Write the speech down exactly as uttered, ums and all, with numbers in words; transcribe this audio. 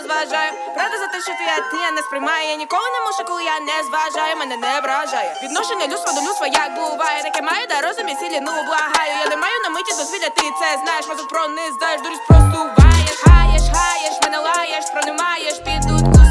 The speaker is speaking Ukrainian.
зважаю. Правда за те, що ти я, ти я не сприймає. Я ніколи не мушу, коли я не зважаю, мене не вражає. Відношення людства до людства як буває. Таке маю, да розум і сілі, ну благаю. Я не маю на миті дозвілля, ти це знаєш. Мозок прониздаєш, дурість простуваєш. Хаєш, хаєш, мене лаєш, пронимаєш, під дудку